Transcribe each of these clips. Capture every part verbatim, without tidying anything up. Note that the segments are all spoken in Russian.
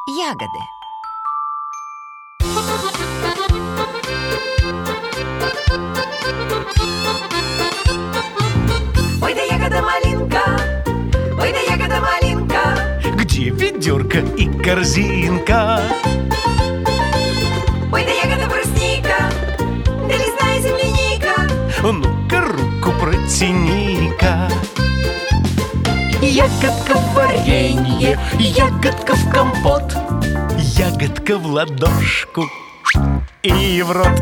ягоды. Ой да ягода малинка, ой да ягода малинка. Где ведерко и корзинка? Ой да ягода брусника, да лесная земляника. Ну-ка руку протяни-ка. Ягодка в варенье, ягодка в компот, ягодка в ладошку и в рот.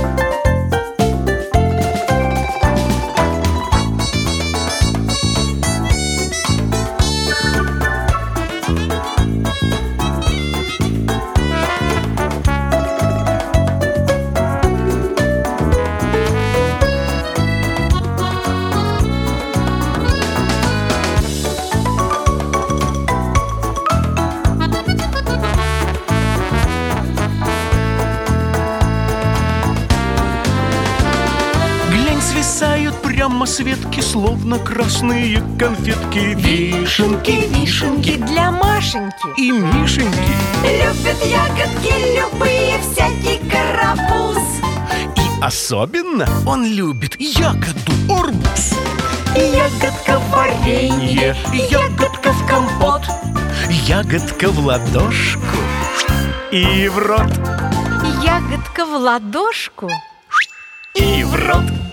Свисают прямо с ветки, словно красные конфетки. Вишенки, вишенки для Машеньки и Мишеньки. Любят ягодки любые, всякий карапуз. И особенно он любит ягоду арбуз. Ягодка в варенье, ягодка в компот, ягодка в ладошку и в рот. Ягодка в ладошку и в рот.